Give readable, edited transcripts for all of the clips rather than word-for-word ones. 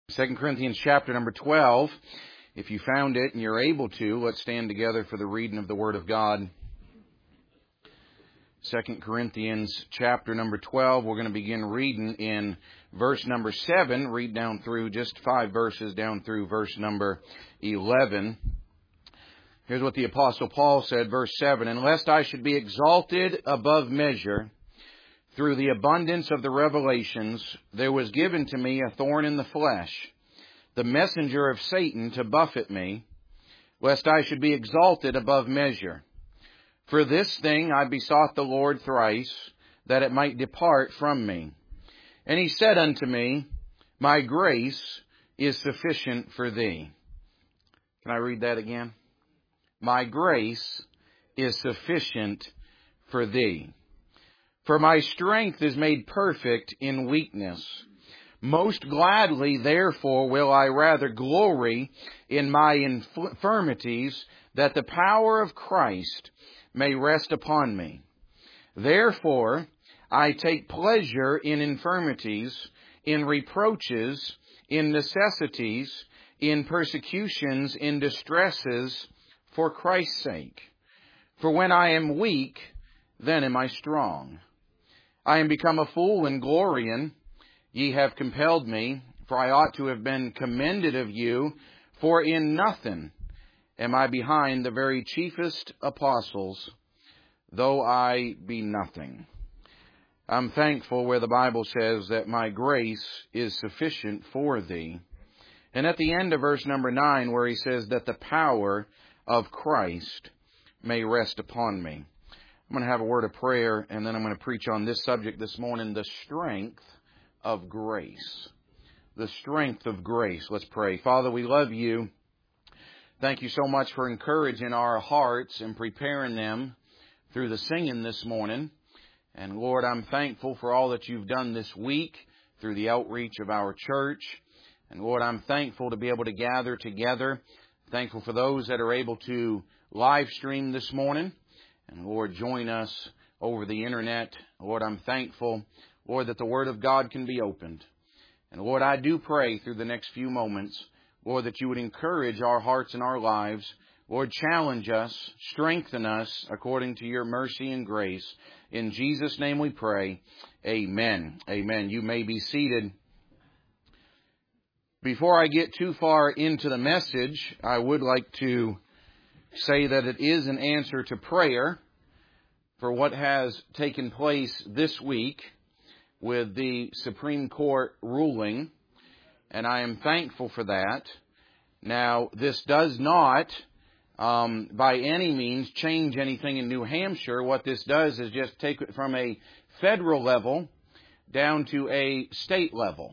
2 Corinthians chapter number 12. If you found it and you're able to, let's stand together for the reading of the Word of God. 2 Corinthians chapter number 12. We're going to begin reading in verse number 7. Read down through just 5 verses down through verse number 11. Here's what the Apostle Paul said, verse 7. "And lest I should be exalted above measure, through the abundance of the revelations, there was given to me a thorn in the flesh, the messenger of Satan to buffet me, lest I should be exalted above measure. For this thing I besought the Lord thrice, that it might depart from me. And he said unto me, My grace is sufficient for thee." Can I read that again? "My grace is sufficient for thee. For my strength is made perfect in weakness. Most gladly, therefore, will I rather glory in my infirmities, that the power of Christ may rest upon me. Therefore, I take pleasure in infirmities, in reproaches, in necessities, in persecutions, in distresses, for Christ's sake. For when I am weak, then am I strong. I am become a fool in glorying. Ye have compelled me, for I ought to have been commended of you, for in nothing am I behind the very chiefest apostles, though I be nothing." I'm thankful where the Bible says that my grace is sufficient for thee. And at the end of verse number 9, where he says that the power of Christ may rest upon me. I'm going to have a word of prayer, and then I'm going to preach on this subject this morning, the strength of grace. The strength of grace. Let's pray. Father, we love you. Thank you so much for encouraging our hearts and preparing them through the singing this morning. And Lord, I'm thankful for all that you've done this week through the outreach of our church. And Lord, I'm thankful to be able to gather together. Thankful for those that are able to live stream this morning. And Lord, join us over the internet. Lord, I'm thankful, Lord, that the Word of God can be opened. And Lord, I do pray through the next few moments, Lord, that you would encourage our hearts and our lives. Lord, challenge us, strengthen us according to your mercy and grace. In Jesus' name we pray. Amen. Amen. You may be seated. Before I get too far into the message, I would like to say that it is an answer to prayer for what has taken place this week with the Supreme Court ruling, and I am thankful for that. Now, this does not, by any means, change anything in New Hampshire. What this does is just take it from a federal level down to a state level.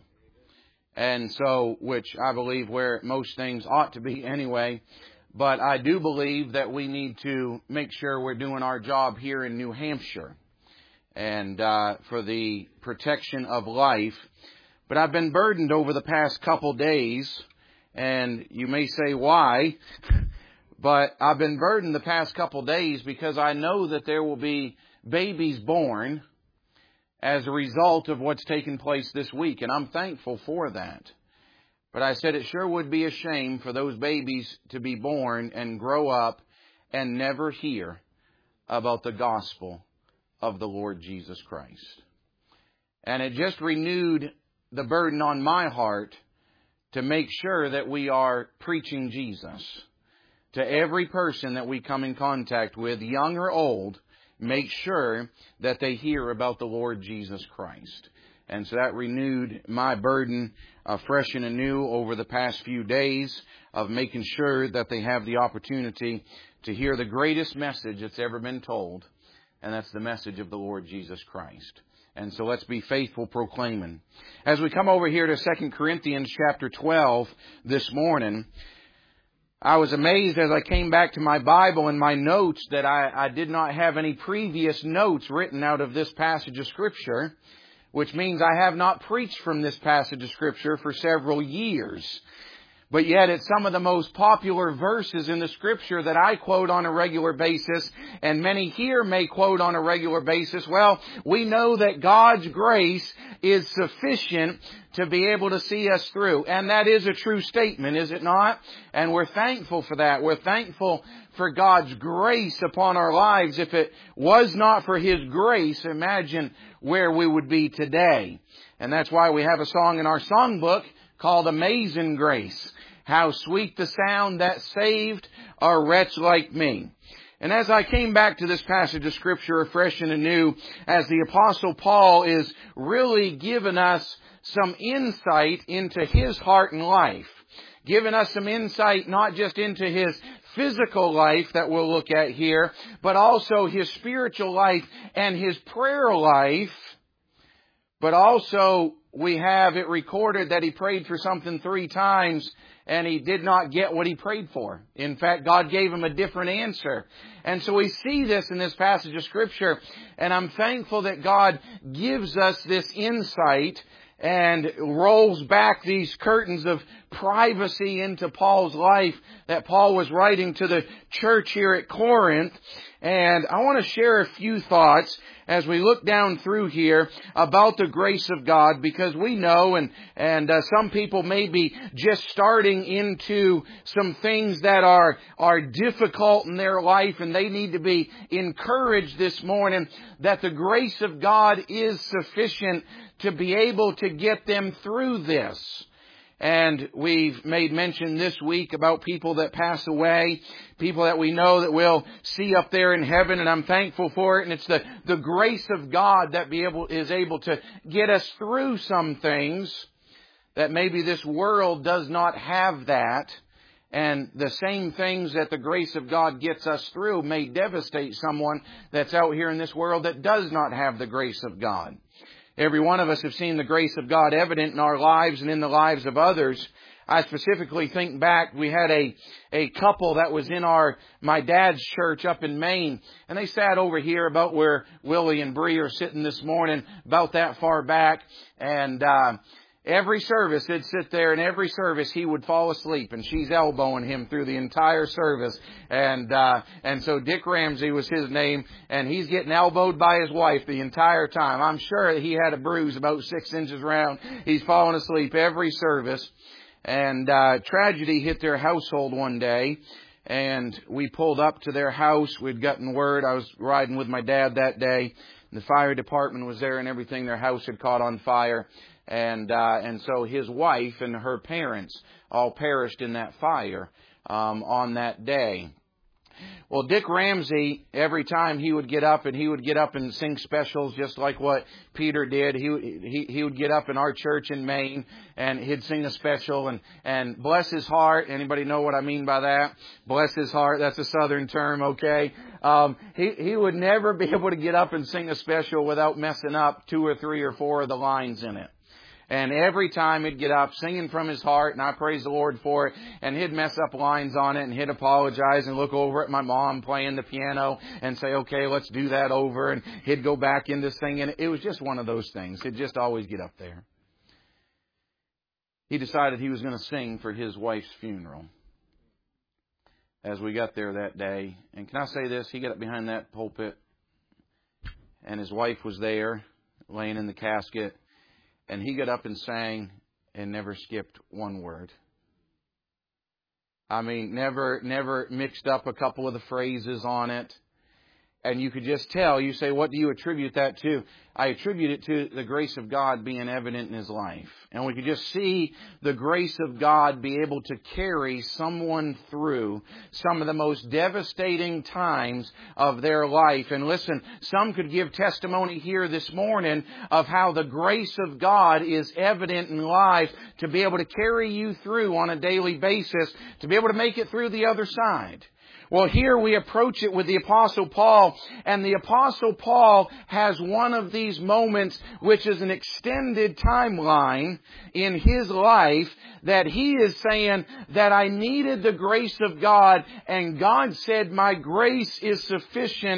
And so, which I believe where most things ought to be anyway. But I do believe that we need to make sure we're doing our job here in New Hampshire and for the protection of life. But I've been burdened over the past couple days, and you may say why, but I've been burdened the past couple days because I know that there will be babies born as a result of what's taken place this week, and I'm thankful for that. But I said it sure would be a shame for those babies to be born and grow up and never hear about the gospel of the Lord Jesus Christ. And it just renewed the burden on my heart to make sure that we are preaching Jesus to every person that we come in contact with, young or old. Make sure that they hear about the Lord Jesus Christ. And so that renewed my burden fresh and anew over the past few days of making sure that they have the opportunity to hear the greatest message that's ever been told. And that's the message of the Lord Jesus Christ. And so let's be faithful proclaiming. As we come over here to 2 Corinthians chapter 12 this morning, I was amazed as I came back to my Bible and my notes that I did not have any previous notes written out of this passage of Scripture, which means I have not preached from this passage of Scripture for several years. But yet it's some of the most popular verses in the Scripture that I quote on a regular basis, and many here may quote on a regular basis. Well, we know that God's grace is sufficient to be able to see us through. And that is a true statement, is it not? And we're thankful for that. We're thankful for God's grace upon our lives. If it was not for His grace, imagine where we would be today. And that's why we have a song in our songbook called Amazing Grace. How sweet the sound that saved a wretch like me. And as I came back to this passage of Scripture afresh and anew, as the Apostle Paul is really giving us some insight into his heart and life, giving us some insight not just into his physical life that we'll look at here, but also his spiritual life and his prayer life. But also we have it recorded that he prayed for something 3 times and he did not get what he prayed for. In fact, God gave him a different answer. And so we see this in this passage of Scripture, and I'm thankful that God gives us this insight and rolls back these curtains of privacy into Paul's life that Paul was writing to the church here at Corinth. And I want to share a few thoughts as we look down through here about the grace of God, because we know and some people may be just starting into some things that are difficult in their life, and they need to be encouraged this morning that the grace of God is sufficient to be able to get them through this. And we've made mention this week about people that pass away, people that we know that we'll see up there in heaven, and I'm thankful for it. And it's the grace of God that is able to get us through some things that maybe this world does not have that. And the same things that the grace of God gets us through may devastate someone that's out here in this world that does not have the grace of God. Every one of us have seen the grace of God evident in our lives and in the lives of others. I specifically think back, we had a couple that was in my dad's church up in Maine, and they sat over here about where Willie and Bree are sitting this morning, about that far back, and every service, they'd sit there, and every service he would fall asleep, and she's elbowing him through the entire service. And so Dick Ramsey was his name, and he's getting elbowed by his wife the entire time. I'm sure that he had a bruise about 6 inches round. He's falling asleep every service. And tragedy hit their household one day, and we pulled up to their house. We'd gotten word. I was riding with my dad that day. The fire department was there and everything. Their house had caught on fire. And so his wife and her parents all perished in that fire on that day. Well, Dick Ramsey, every time he would get up and sing specials just like what Peter did. He would get up in our church in Maine and he'd sing a special and bless his heart. Anybody know what I mean by that? Bless his heart. That's a southern term, okay? He would never be able to get up and sing a special without messing up 2 or 3 or 4 of the lines in it. And every time he'd get up singing from his heart, and I praise the Lord for it, and he'd mess up lines on it, and he'd apologize and look over at my mom playing the piano and say, okay, let's do that over, and he'd go back into singing. It was just one of those things. He'd just always get up there. He decided he was going to sing for his wife's funeral as we got there that day. And can I say this? He got up behind that pulpit, and his wife was there, laying in the casket. And he got up and sang and never skipped one word. I mean, never mixed up a couple of the phrases on it. And you could just tell, you say, what do you attribute that to? I attribute it to the grace of God being evident in his life. And we could just see the grace of God be able to carry someone through some of the most devastating times of their life. And listen, some could give testimony here this morning of how the grace of God is evident in life to be able to carry you through on a daily basis, to be able to make it through the other side. Well, here we approach it with the Apostle Paul, and the Apostle Paul has one of these moments which is an extended timeline in his life that he is saying that I needed the grace of God, and God said, my grace is sufficient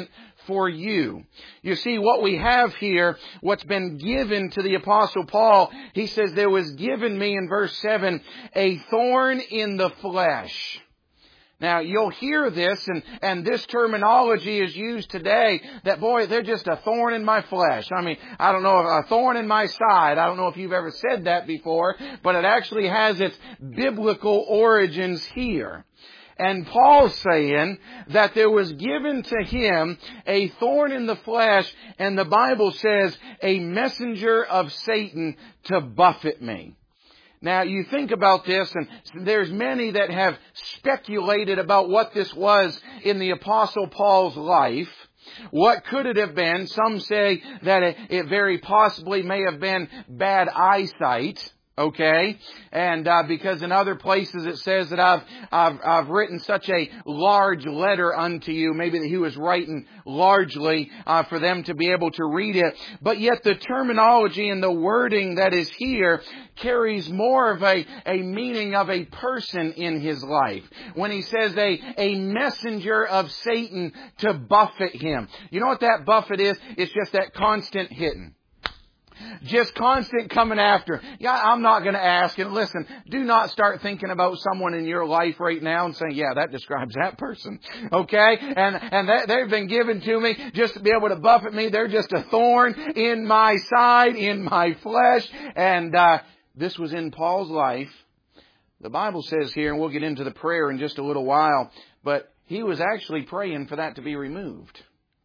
for you. You see, what we have here, what's been given to the Apostle Paul, he says, there was given me, in verse 7, a thorn in the flesh. Now, you'll hear this, and this terminology is used today, that, boy, they're just a thorn in my flesh. I mean, I don't know, a thorn in my side. I don't know if you've ever said that before, but it actually has its biblical origins here. And Paul's saying that there was given to him a thorn in the flesh, and the Bible says, a messenger of Satan to buffet me. Now, you think about this, and there's many that have speculated about what this was in the Apostle Paul's life. What could it have been? Some say that it very possibly may have been bad eyesight. Okay, and because in other places it says that I've written such a large letter unto you, maybe that he was writing largely for them to be able to read it. But yet the terminology and the wording that is here carries more of a meaning of a person in his life. When he says a messenger of Satan to buffet him. You know what that buffet is? It's just that constant hitting. Just constant coming after. Yeah, I'm not going to ask. And listen, do not start thinking about someone in your life right now and saying, yeah, that describes that person. Okay? And they've been given to me just to be able to buffet me. They're just a thorn in my side, in my flesh. And this was in Paul's life. The Bible says here, and we'll get into the prayer in just a little while, but he was actually praying for that to be removed.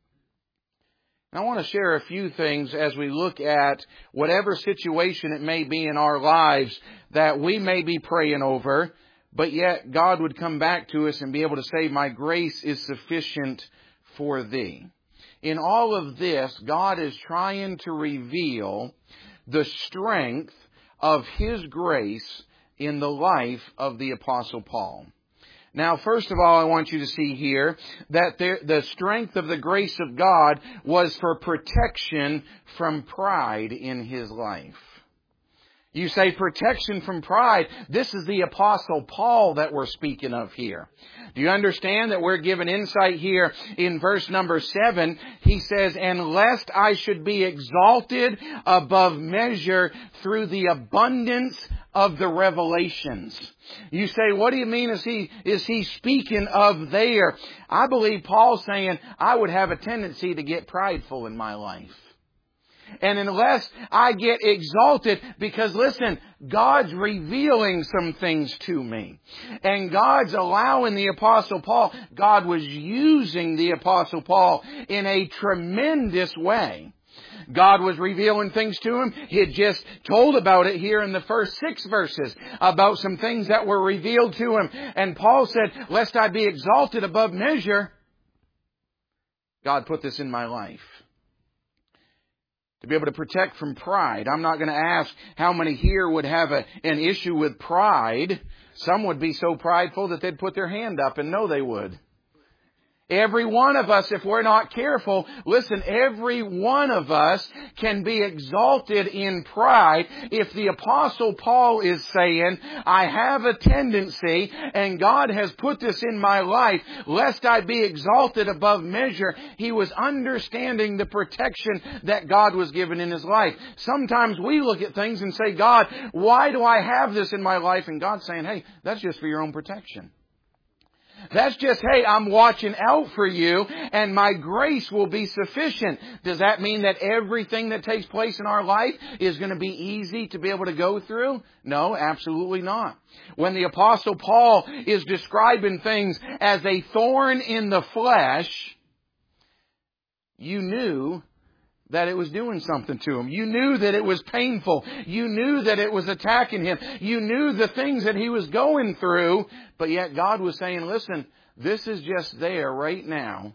I want to share a few things as we look at whatever situation it may be in our lives that we may be praying over, but yet God would come back to us and be able to say, my grace is sufficient for thee. In all of this, God is trying to reveal the strength of His grace in the life of the Apostle Paul. Now, first of all, I want you to see here that the strength of the grace of God was for protection from pride in his life. You say protection from pride. This is the Apostle Paul that we're speaking of here. Do you understand that we're given insight here in verse number 7? He says, and lest I should be exalted above measure through the abundance of the revelations. You say, what do you mean is he speaking of there? I believe Paul's saying, I would have a tendency to get prideful in my life. And unless I get exalted, because listen, God's revealing some things to me. And God's allowing the Apostle Paul, God was using the Apostle Paul in a tremendous way. God was revealing things to him. He had just told about it here in the first 6 verses about some things that were revealed to him. And Paul said, lest I be exalted above measure, God put this in my life. To be able to protect from pride. I'm not going to ask how many here would have an issue with pride. Some would be so prideful that they'd put their hand up and know they would. Every one of us, if we're not careful, listen, every one of us can be exalted in pride. If the Apostle Paul is saying, I have a tendency, and God has put this in my life, lest I be exalted above measure, he was understanding the protection that God was given in his life. Sometimes we look at things and say, God, why do I have this in my life? And God's saying, hey, that's just for your own protection. That's just, hey, I'm watching out for you and my grace will be sufficient. Does that mean that everything that takes place in our life is going to be easy to be able to go through? No, absolutely not. When the Apostle Paul is describing things as a thorn in the flesh, you knew that it was doing something to him. You knew that it was painful. You knew that it was attacking him. You knew the things that he was going through. But yet God was saying, listen, this is just there right now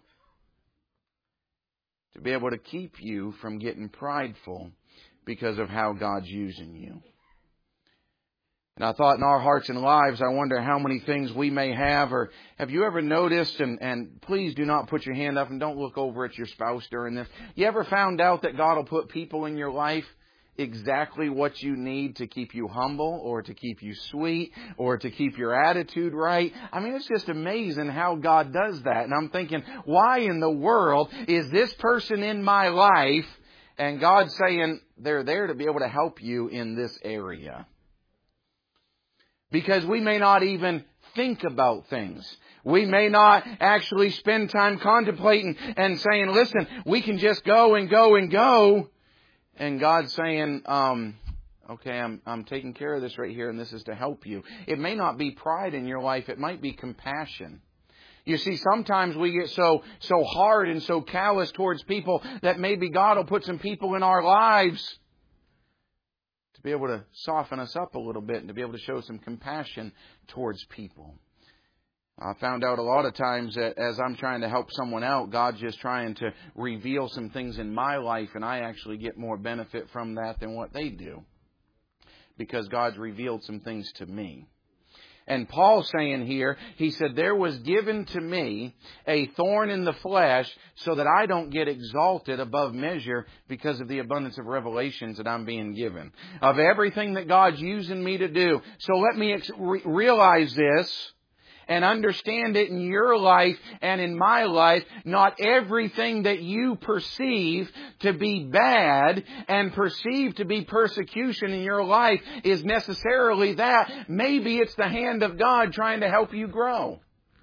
to be able to keep you from getting prideful because of how God's using you. And I thought in our hearts and lives, I wonder how many things we may have, or have you ever noticed, and please do not put your hand up and don't look over at your spouse during this. You ever found out that God will put people in your life exactly what you need to keep you humble or to keep you sweet or to keep your attitude right. I mean, it's just amazing how God does that. And I'm thinking, why in the world is this person in my life? And God's saying they're there to be able to help you in this area. Because we may not even think about things. We may not actually spend time contemplating and saying, listen, we can just go and go and go. And God's saying, okay, I'm taking care of this right here, and this is to help you. It may not be pride in your life. It might be compassion. You see, sometimes we get so hard and so callous towards people that maybe God will put some people in our lives to be able to soften us up a little bit and to be able to show some compassion towards people. I found out a lot of times that as I'm trying to help someone out, God's just trying to reveal some things in my life, and I actually get more benefit from that than what they do. Because God's revealed some things to me. And Paul's saying here, he said, there was given to me a thorn in the flesh so that I don't get exalted above measure because of the abundance of revelations that I'm being given. Of everything that God's using me to do. So let me realize this. And understand it in your life and in my life. Not everything that you perceive to be bad and perceive to be persecution in your life is necessarily that. Maybe it's the hand of God trying to help you grow.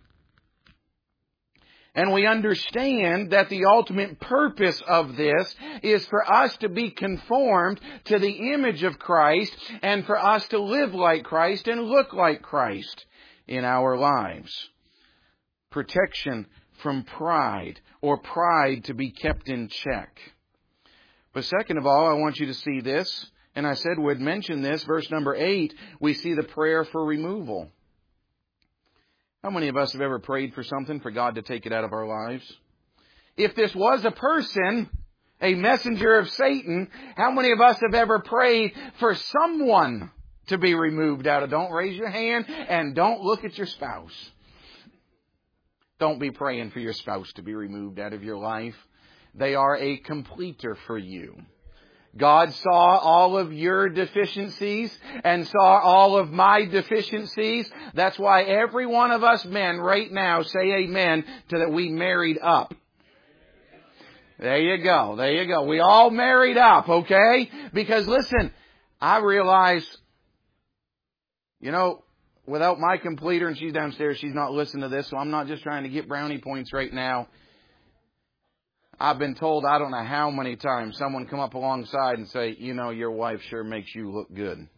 And we understand that the ultimate purpose of this is for us to be conformed to the image of Christ and for us to live like Christ and look like Christ in our lives. Protection from pride, or pride to be kept in check. But second of all, I want you to see this, and I said we'd mention this, verse number 8, we see the prayer for removal. How many of us have ever prayed for something for God to take it out of our lives? If this was a person, a messenger of Satan, how many of us have ever prayed for someone to be removed out of? Don't raise your hand and don't look at your spouse. Don't be praying for your spouse to be removed out of your life. They are a completer for you. God saw all of your deficiencies and saw all of my deficiencies. That's why every one of us men right now say amen to that we married up. There you go. There you go. We all married up, okay? Because listen, I realize, without my completer, and she's downstairs, she's not listening to this, so I'm not just trying to get brownie points right now. I've been told I don't know how many times someone come up alongside and say, your wife sure makes you look good.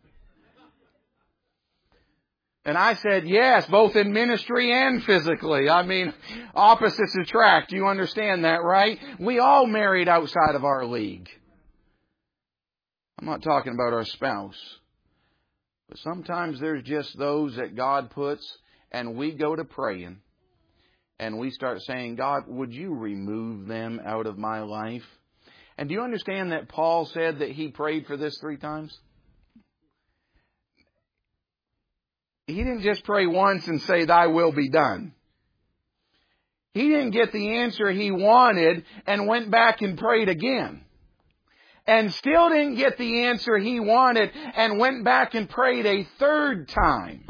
And I said, yes, both in ministry and physically. I mean, opposites attract. You understand that, right? We all married outside of our league. I'm not talking about our spouse. But sometimes there's just those that God puts, and we go to praying, and we start saying, God, would you remove them out of my life? And do you understand that Paul said that he prayed for this 3 times? He didn't just pray once and say, thy will be done. He didn't get the answer he wanted and went back and prayed again. And still didn't get the answer he wanted and went back and prayed a 3rd time.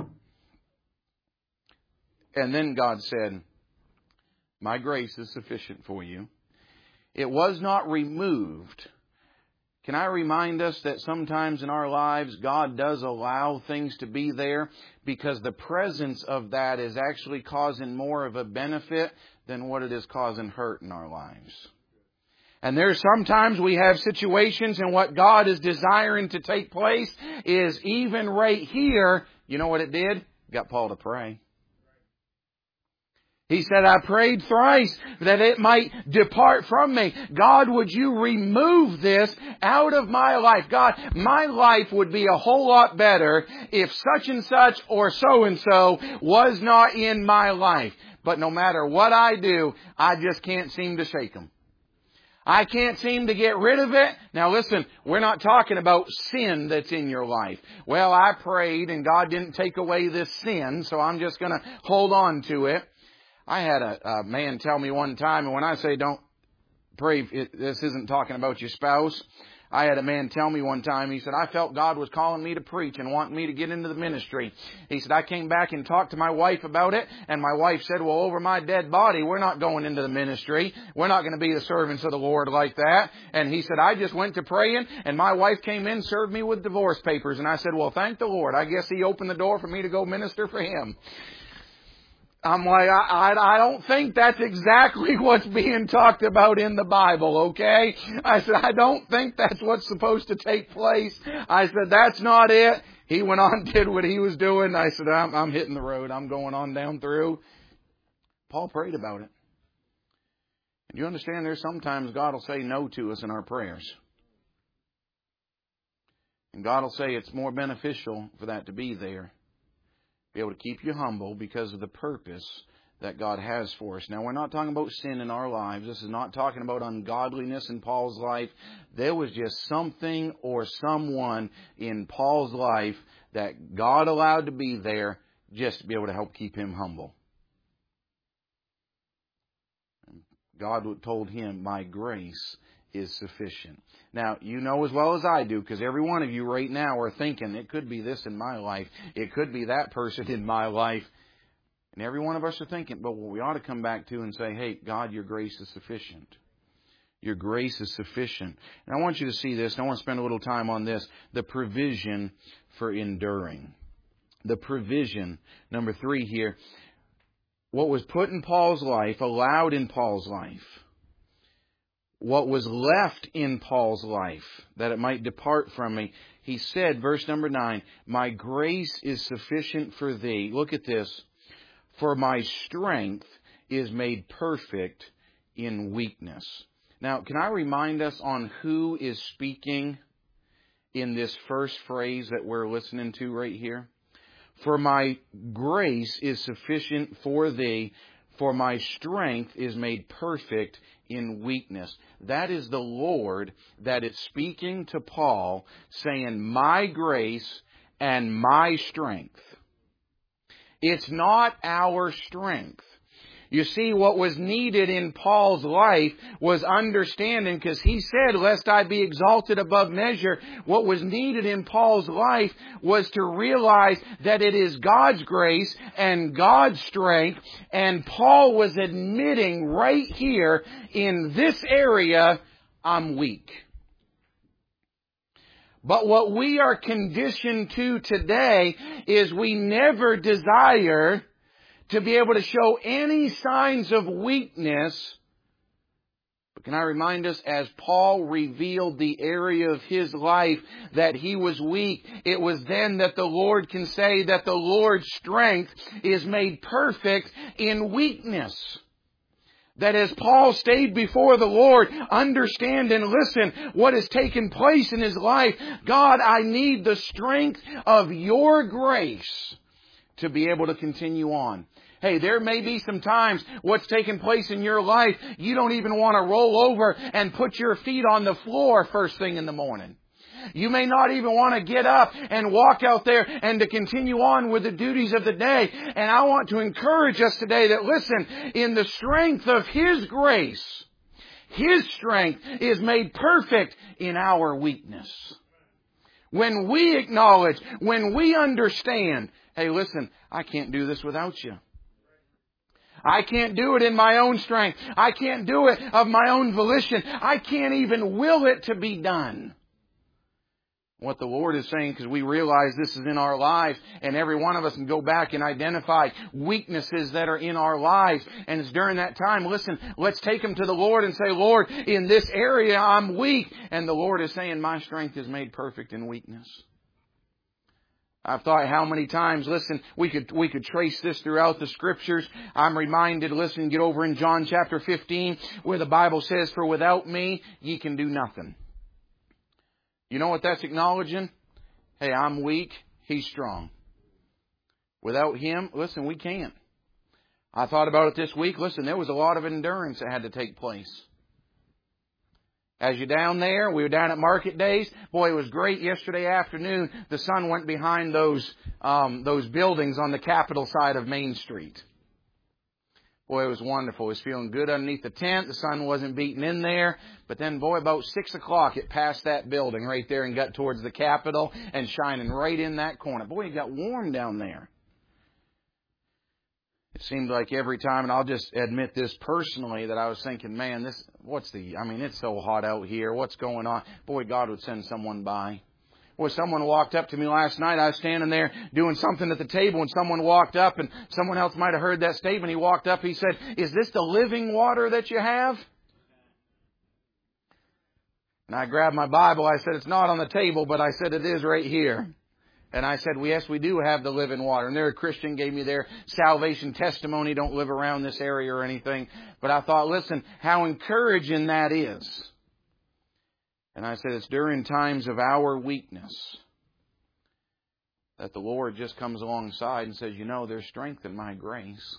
And then God said, my grace is sufficient for you. It was not removed. Can I remind us that sometimes in our lives, God does allow things to be there because the presence of that is actually causing more of a benefit than what it is causing hurt in our lives. And there's sometimes we have situations and what God is desiring to take place is even right here. You know what it did? Got Paul to pray. He said, I prayed thrice that it might depart from me. God, would you remove this out of my life? God, my life would be a whole lot better if such and such or so and so was not in my life. But no matter what I do, I just can't seem to shake them. I can't seem to get rid of it. Now listen, we're not talking about sin that's in your life. Well, I prayed and God didn't take away this sin, so I'm just going to hold on to it. I had a man tell me one time, and when I say don't pray, this isn't talking about your spouse. I had a man tell me one time, he said, I felt God was calling me to preach and wanting me to get into the ministry. He said, I came back and talked to my wife about it, and my wife said, well, over my dead body, we're not going into the ministry. We're not going to be the servants of the Lord like that. And he said, I just went to praying, and my wife came in, served me with divorce papers. And I said, well, thank the Lord. I guess He opened the door for me to go minister for Him. I'm like, I don't think that's exactly what's being talked about in the Bible, okay? I said, I don't think that's what's supposed to take place. I said, that's not it. He went on and did what he was doing. I said, I'm hitting the road. I'm going on down through. Paul prayed about it. And you understand there's sometimes God will say no to us in our prayers. And God will say it's more beneficial for that to be there. Be able to keep you humble because of the purpose that God has for us. Now, we're not talking about sin in our lives. This is not talking about ungodliness in Paul's life. There was just something or someone in Paul's life that God allowed to be there just to be able to help keep him humble. God told him, my grace is sufficient. Now, you know as well as I do, because every one of you right now are thinking, it could be this in my life. It could be that person in my life. And every one of us are thinking, but what we ought to come back to and say, hey, God, your grace is sufficient. Your grace is sufficient. And I want you to see this, and I want to spend a little time on this, the provision for enduring. The provision, number 3 here. What was put in Paul's life, allowed in Paul's life. What was left in Paul's life, that it might depart from me. He said, verse number 9, my grace is sufficient for thee. Look at this. For my strength is made perfect in weakness. Now, can I remind us on who is speaking in this first phrase that we're listening to right here? For my grace is sufficient for thee, for my strength is made perfect in weakness. That is the Lord that is speaking to Paul, saying, my grace and my strength. It's not our strength. You see, what was needed in Paul's life was understanding, because he said, lest I be exalted above measure. What was needed in Paul's life was to realize that it is God's grace and God's strength. And Paul was admitting right here in this area, I'm weak. But what we are conditioned to today is we never desire to be able to show any signs of weakness. But can I remind us, as Paul revealed the area of his life that he was weak, it was then that the Lord can say that the Lord's strength is made perfect in weakness. That as Paul stayed before the Lord, understand and listen what has taken place in his life. God, I need the strength of your grace to be able to continue on. Hey, there may be some times what's taken place in your life, you don't even want to roll over and put your feet on the floor first thing in the morning. You may not even want to get up and walk out there and to continue on with the duties of the day. And I want to encourage us today that, listen, in the strength of His grace, His strength is made perfect in our weakness. When we acknowledge, when we understand, hey, listen, I can't do this without you. I can't do it in my own strength. I can't do it of my own volition. I can't even will it to be done. What the Lord is saying, because we realize this is in our lives, and every one of us can go back and identify weaknesses that are in our lives. And it's during that time, listen, let's take them to the Lord and say, Lord, in this area I'm weak. And the Lord is saying, my strength is made perfect in weakness. I've thought how many times, listen, we could trace this throughout the Scriptures. I'm reminded, listen, get over in John chapter 15, where the Bible says, for without me, ye can do nothing. You know what that's acknowledging? Hey, I'm weak, He's strong. Without Him, listen, we can't. I thought about it this week. Listen, there was a lot of endurance that had to take place. As you're down there, we were down at Market Days. Boy, it was great yesterday afternoon. The sun went behind those buildings on the Capitol side of Main Street. Boy, it was wonderful. It was feeling good underneath the tent. The sun wasn't beating in there. But then, boy, about 6 o'clock, it passed that building right there and got towards the Capitol and shining right in that corner. Boy, it got warm down there. It seemed like every time, and I'll just admit this personally, that I was thinking, man, it's so hot out here. What's going on? Boy, God would send someone by. Boy, someone walked up to me last night. I was standing there doing something at the table, and someone walked up, and someone else might have heard that statement. He walked up, he said, "Is this the living water that you have?" And I grabbed my Bible. I said, "It's not on the table," but I said, "It is right here." And I said, "Yes, we do have the living water." And their Christian gave me their salvation testimony. Don't live around this area or anything. But I thought, listen, how encouraging that is. And I said, it's during times of our weakness that the Lord just comes alongside and says, there's strength in my grace.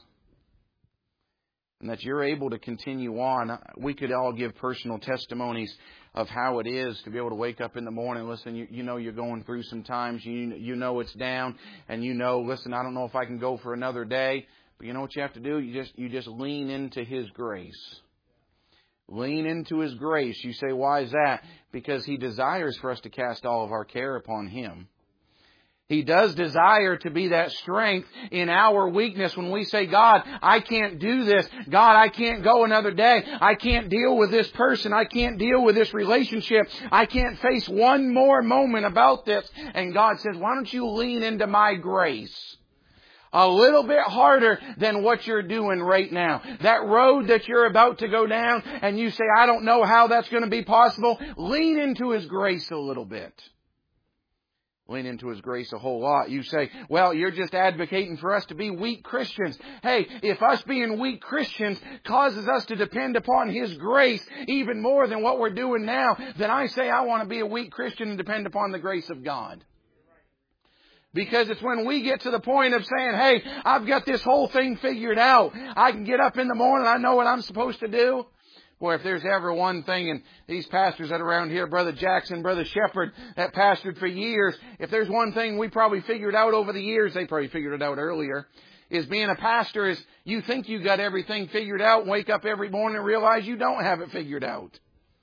And that you're able to continue on. We could all give personal testimonies of how it is to be able to wake up in the morning. Listen, you're going through some times. You know it's down. And listen, I don't know if I can go for another day. But you know what you have to do? You just lean into His grace. Lean into His grace. You say, why is that? Because He desires for us to cast all of our care upon Him. He does desire to be that strength in our weakness when we say, God, I can't do this. God, I can't go another day. I can't deal with this person. I can't deal with this relationship. I can't face one more moment about this. And God says, why don't you lean into my grace? A little bit harder than what you're doing right now. That road that you're about to go down and you say, I don't know how that's going to be possible. Lean into His grace a little bit. Lean into His grace a whole lot. You say, well, you're just advocating for us to be weak Christians. Hey, if us being weak Christians causes us to depend upon His grace even more than what we're doing now, then I say I want to be a weak Christian and depend upon the grace of God. Because it's when we get to the point of saying, hey, I've got this whole thing figured out. I can get up in the morning. I know what I'm supposed to do. Boy, if there's ever one thing, and these pastors that are around here, Brother Jackson, Brother Shepherd, that pastored for years, if there's one thing we probably figured out over the years, they probably figured it out earlier, is being a pastor is you think you got everything figured out, wake up every morning and realize you don't have it figured out.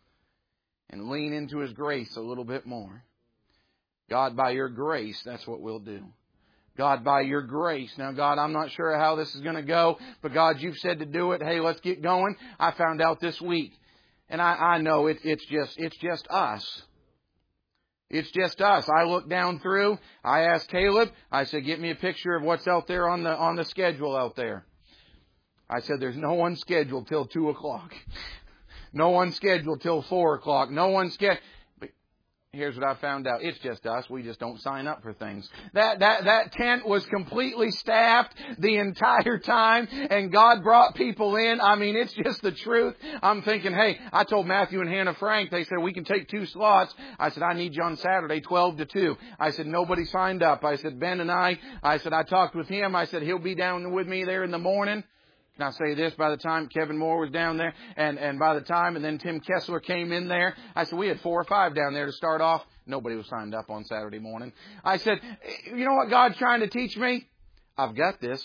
And lean into His grace a little bit more. God, by Your grace, that's what we'll do. God, by Your grace. Now, God, I'm not sure how this is going to go, but God, You've said to do it. Hey, let's get going. I found out this week. And I know it's just us. It's just us. I looked down through. I asked Caleb. I said, get me a picture of what's out there on the schedule out there. I said, there's no one scheduled till 2 o'clock. No one scheduled till 4 o'clock. No one scheduled. Here's what I found out. It's just us. We just don't sign up for things. That tent was completely staffed the entire time, and God brought people in. I mean, it's just the truth. I'm thinking, hey, I told Matthew and Hannah Frank, they said, we can take 2 slots. I said, I need you on Saturday, 12 to 2. I said, nobody signed up. I said, Ben and I said, I talked with him. I said, he'll be down with me there in the morning. Can I say this? By the time Kevin Moore was down there, and by the time, and then Tim Kessler came in there, I said, we had 4 or 5 down there to start off. Nobody was signed up on Saturday morning. I said, you know what God's trying to teach me? I've got this.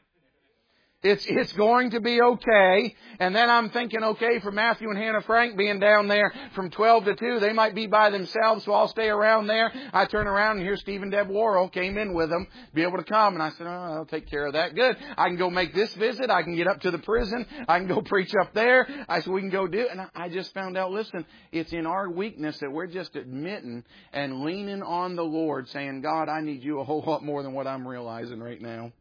It's going to be okay. And then I'm thinking, okay, for Matthew and Hannah Frank being down there from 12 to 2, they might be by themselves, so I'll stay around there. I turn around and hear Stephen Deb Worrell came in with them, be able to come. And I said, oh, I'll take care of that. Good. I can go make this visit. I can get up to the prison. I can go preach up there. I said, we can go do it. And I just found out, listen, it's in our weakness that we're just admitting and leaning on the Lord, saying, God, I need You a whole lot more than what I'm realizing right now.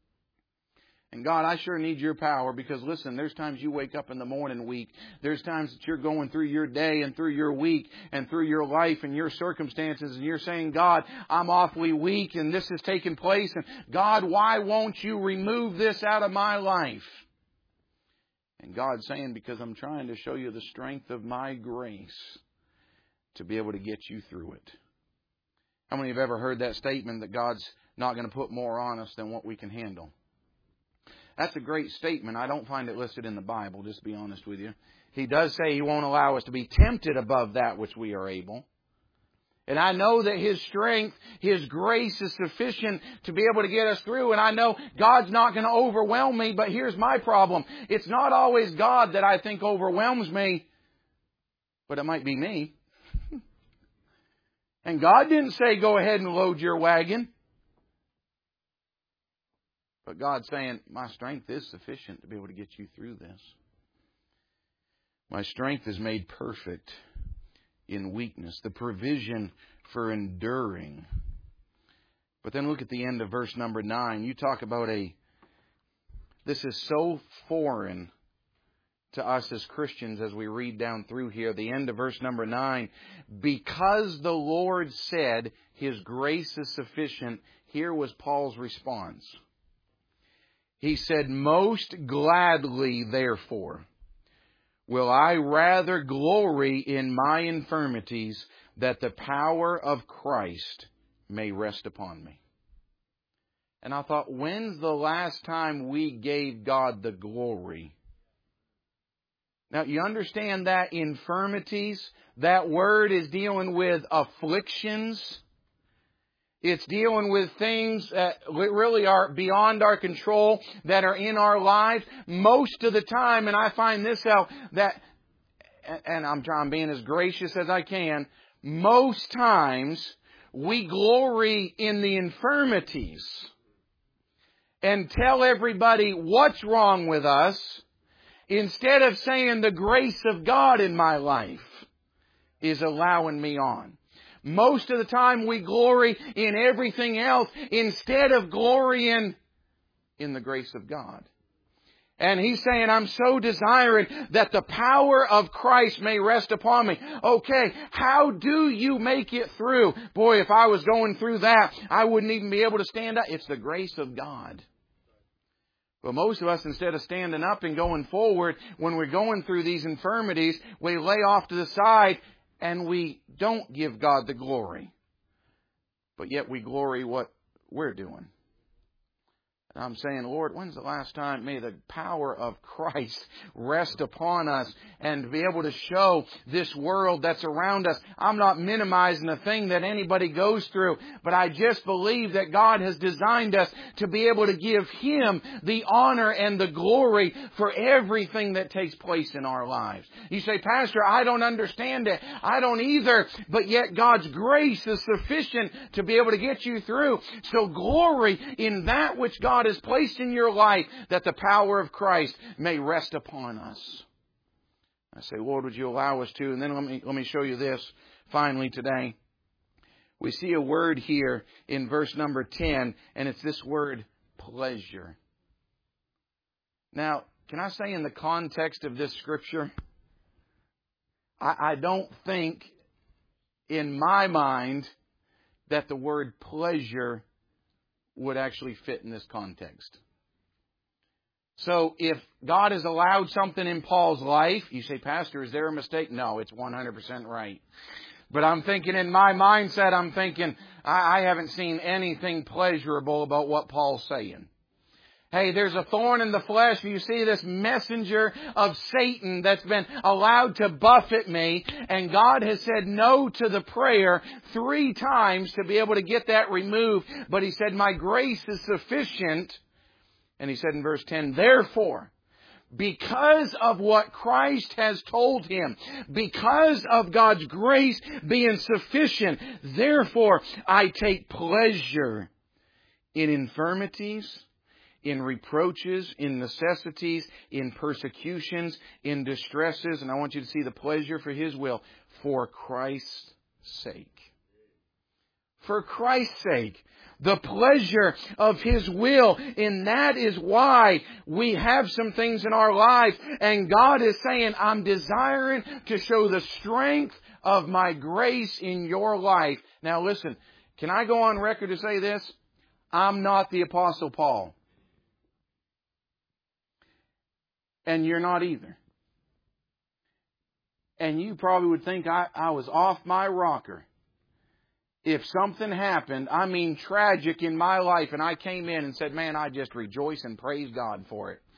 And God, I sure need Your power because, listen, there's times you wake up in the morning weak. There's times that you're going through your day and through your week and through your life and your circumstances. And you're saying, God, I'm awfully weak and this has taken place. And God, why won't You remove this out of my life? And God's saying, because I'm trying to show you the strength of my grace to be able to get you through it. How many have ever heard that statement that God's not going to put more on us than what we can handle? That's a great statement. I don't find it listed in the Bible, just to be honest with you. He does say He won't allow us to be tempted above that which we are able. And I know that His strength, His grace is sufficient to be able to get us through. And I know God's not going to overwhelm me. But here's my problem. It's not always God that I think overwhelms me, but it might be me. And God didn't say, go ahead and load your wagon. But God's saying, my strength is sufficient to be able to get you through this. My strength is made perfect in weakness. The provision for enduring. But then look at the end of verse number 9. You talk about this is so foreign to us as Christians as we read down through here. The end of verse number 9. Because the Lord said His grace is sufficient. Here was Paul's response. He said, most gladly, therefore, will I rather glory in my infirmities, that the power of Christ may rest upon me. And I thought, when's the last time we gave God the glory? Now, you understand that infirmities, that word is dealing with afflictions. It's dealing with things that really are beyond our control, that are in our lives. Most of the time, and I find this out, and I'm being as gracious as I can, most times we glory in the infirmities and tell everybody what's wrong with us, instead of saying the grace of God in my life is allowing me on. Most of the time we glory in everything else instead of glorying in the grace of God. And He's saying, I'm so desiring that the power of Christ may rest upon me. Okay, how do you make it through? Boy, if I was going through that, I wouldn't even be able to stand up. It's the grace of God. But most of us, instead of standing up and going forward, when we're going through these infirmities, we lay off to the side and we don't give God the glory. But yet we glory what we're doing. And I'm saying, Lord, when's the last time may the power of Christ rest upon us and be able to show this world that's around us? I'm not minimizing the thing that anybody goes through, but I just believe that God has designed us to be able to give Him the honor and the glory for everything that takes place in our lives. You say, Pastor, I don't understand it. I don't either. But yet God's grace is sufficient to be able to get you through. So glory in that which God has placed in your life, that the power of Christ may rest upon us. I say, Lord, would you allow us to? And then let me show you this finally today. We see a word here in verse number 10, and it's this word, pleasure. Now, can I say in the context of this scripture, I don't think in my mind that the word pleasure would actually fit in this context. So if God has allowed something in Paul's life, you say, Pastor, is there a mistake? No, it's 100% right. But I'm thinking in my mindset, I haven't seen anything pleasurable about what Paul's saying. Hey, there's a thorn in the flesh. You see this messenger of Satan that's been allowed to buffet me. And God has said no to the prayer 3 times to be able to get that removed. But He said, my grace is sufficient. And He said in verse 10, therefore, because of what Christ has told him, because of God's grace being sufficient, therefore I take pleasure in infirmities, in reproaches, in necessities, in persecutions, in distresses. And I want you to see the pleasure for His will, for Christ's sake. For Christ's sake. The pleasure of His will. And that is why we have some things in our lives. And God is saying, I'm desiring to show the strength of my grace in your life. Now listen, can I go on record to say this? I'm not the Apostle Paul. And you're not either. And you probably would think I was off my rocker if something happened, tragic in my life, and I came in and said, man, I just rejoice and praise God for it.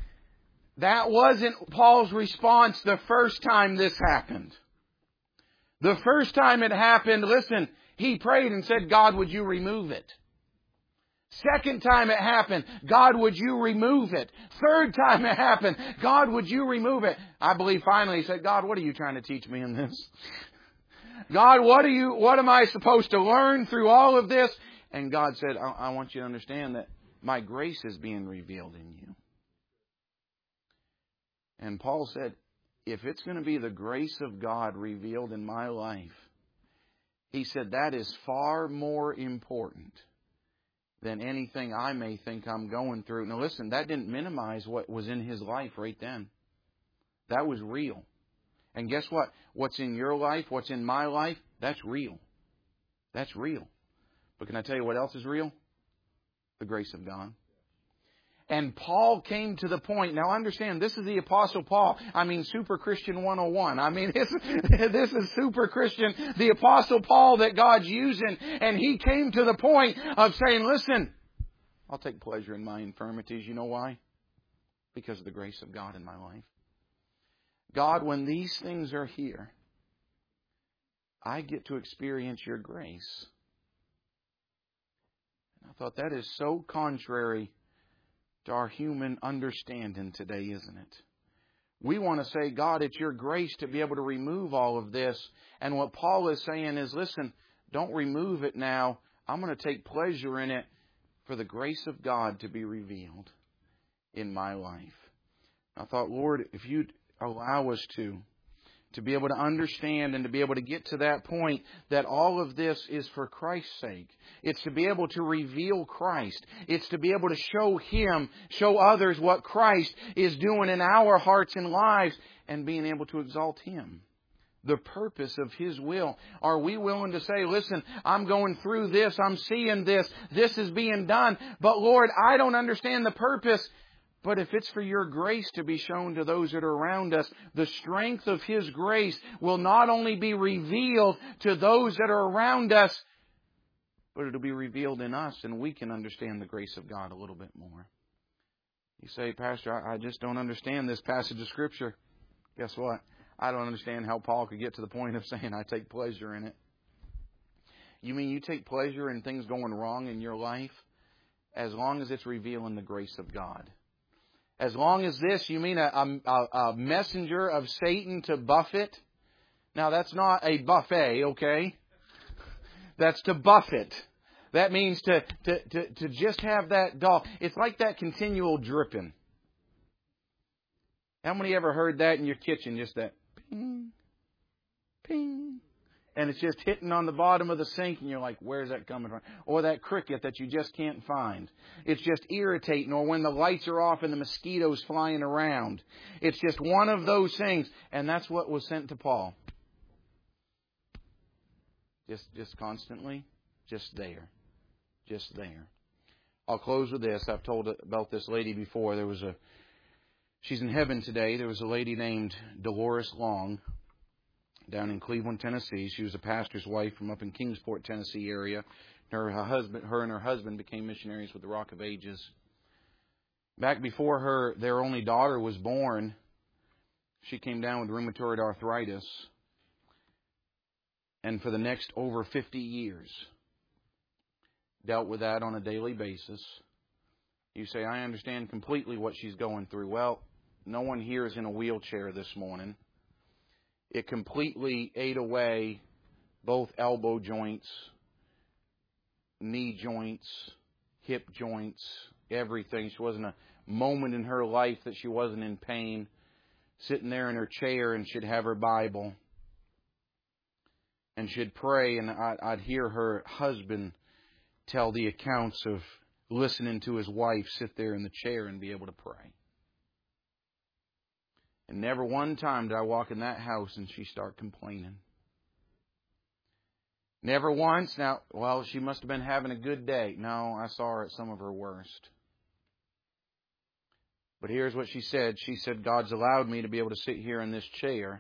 That wasn't Paul's response the first time this happened. The first time it happened, listen, he prayed and said, God, would you remove it? Second time it happened, God, would you remove it? Third time it happened, God, would you remove it? I believe finally he said, God, what are you trying to teach me in this? God, what am I supposed to learn through all of this? And God said, I want you to understand that my grace is being revealed in you. And Paul said, if it's going to be the grace of God revealed in my life, he said that is far more important than anything I may think I'm going through. Now listen, that didn't minimize what was in his life right then. That was real. And guess what? What's in your life, what's in my life, that's real. That's real. But can I tell you what else is real? The grace of God. And Paul came to the point. Now understand, this is the Apostle Paul. I mean, Super Christian 101. I mean, this is Super Christian, the Apostle Paul that God's using. And he came to the point of saying, listen, I'll take pleasure in my infirmities. You know why? Because of the grace of God in my life. God, when these things are here, I get to experience your grace. And I thought that is so contrary to our human understanding today, isn't it? We want to say, God, it's your grace to be able to remove all of this. And what Paul is saying is, listen, don't remove it now. I'm going to take pleasure in it for the grace of God to be revealed in my life. I thought, Lord, if you'd allow us to be able to understand and to be able to get to that point that all of this is for Christ's sake. It's to be able to reveal Christ. It's to be able to show Him, show others what Christ is doing in our hearts and lives, and being able to exalt Him. The purpose of His will. Are we willing to say, listen, I'm going through this, I'm seeing this, this is being done, but Lord, I don't understand the purpose. But if it's for your grace to be shown to those that are around us, the strength of His grace will not only be revealed to those that are around us, but it'll be revealed in us, and we can understand the grace of God a little bit more. You say, Pastor, I just don't understand this passage of Scripture. Guess what? I don't understand how Paul could get to the point of saying, I take pleasure in it. You mean you take pleasure in things going wrong in your life? As long as it's revealing the grace of God. As long as this, you mean a messenger of Satan to buffet? Now, that's not a buffet, okay? That's to buffet. That means to just have that dull. It's like that continual dripping. How many ever heard that in your kitchen? Just that ping, ping. And it's just hitting on the bottom of the sink, and you're like, where's that coming from? Or that cricket that you just can't find. It's just irritating. Or when the lights are off and the mosquitoes flying around. It's just one of those things. And that's what was sent to Paul. Just constantly. Just there. Just there. I'll close with this. I've told about this lady before. She's in heaven today. There was a lady named Dolores Long. Down in Cleveland, Tennessee. She was a pastor's wife from up in Kingsport, Tennessee area. Her and her husband became missionaries with the Rock of Ages. Back before their only daughter was born, she came down with rheumatoid arthritis. And for the next over 50 years, dealt with that on a daily basis. You say, I understand completely what she's going through. Well, no one here is in a wheelchair this morning. It completely ate away both elbow joints, knee joints, hip joints, everything. She wasn't a moment in her life that she wasn't in pain. Sitting there in her chair, and she'd have her Bible. And she'd pray, and I'd hear her husband tell the accounts of listening to his wife sit there in the chair and be able to pray. And never one time did I walk in that house and she start complaining. Never once. Now, well, she must have been having a good day. No, I saw her at some of her worst. But here's what she said. She said, God's allowed me to be able to sit here in this chair.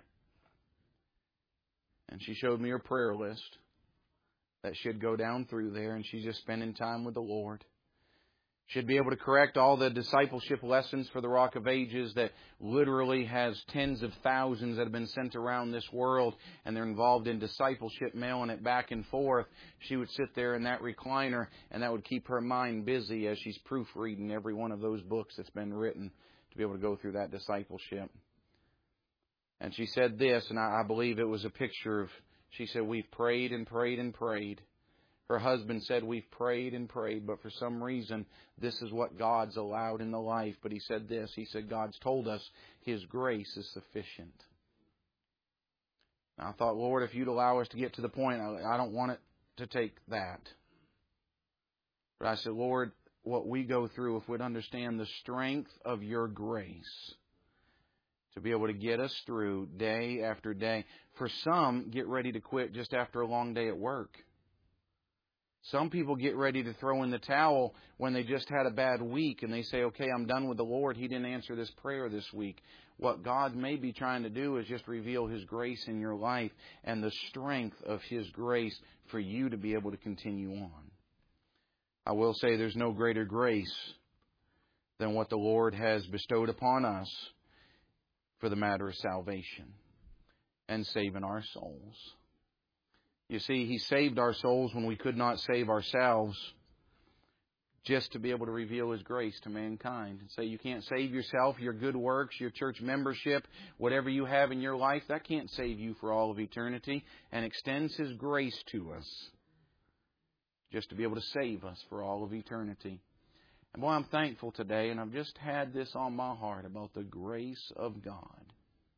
And she showed me her prayer list that she'd go down through there, and she's just spending time with the Lord. Should be able to correct all the discipleship lessons for the Rock of Ages that literally has tens of thousands that have been sent around this world, and they're involved in discipleship, mailing it back and forth. She would sit there in that recliner, and that would keep her mind busy as she's proofreading every one of those books that's been written to be able to go through that discipleship. And she said this, and I believe it was a picture of, she said, we've prayed and prayed and prayed. Her husband said, we've prayed and prayed, but for some reason, this is what God's allowed in the life. But he said this, he said, God's told us His grace is sufficient. And I thought, Lord, if You'd allow us to get to the point, I don't want it to take that. But I said, Lord, what we go through, if we'd understand the strength of Your grace to be able to get us through day after day. For some, get ready to quit just after a long day at work. Some people get ready to throw in the towel when they just had a bad week and they say, okay, I'm done with the Lord. He didn't answer this prayer this week. What God may be trying to do is just reveal His grace in your life and the strength of His grace for you to be able to continue on. I will say there's no greater grace than what the Lord has bestowed upon us for the matter of salvation and saving our souls. You see, He saved our souls when we could not save ourselves, just to be able to reveal His grace to mankind. And say, you can't save yourself, your good works, your church membership, whatever you have in your life, that can't save you for all of eternity, and extends His grace to us just to be able to save us for all of eternity. And boy, I'm thankful today, and I've just had this on my heart about the grace of God.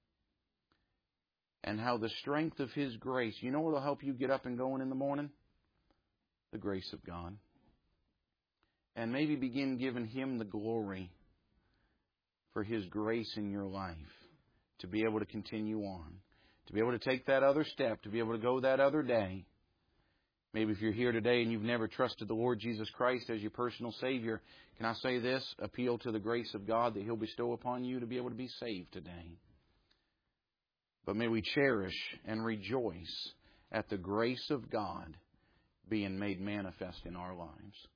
And how the strength of His grace, you know what will help you get up and going in the morning? The grace of God. And maybe begin giving Him the glory for His grace in your life to be able to continue on, to be able to take that other step, to be able to go that other day. Maybe if you're here today and you've never trusted the Lord Jesus Christ as your personal Savior, can I say this? Appeal to the grace of God that He'll bestow upon you to be able to be saved today. But may we cherish and rejoice at the grace of God being made manifest in our lives.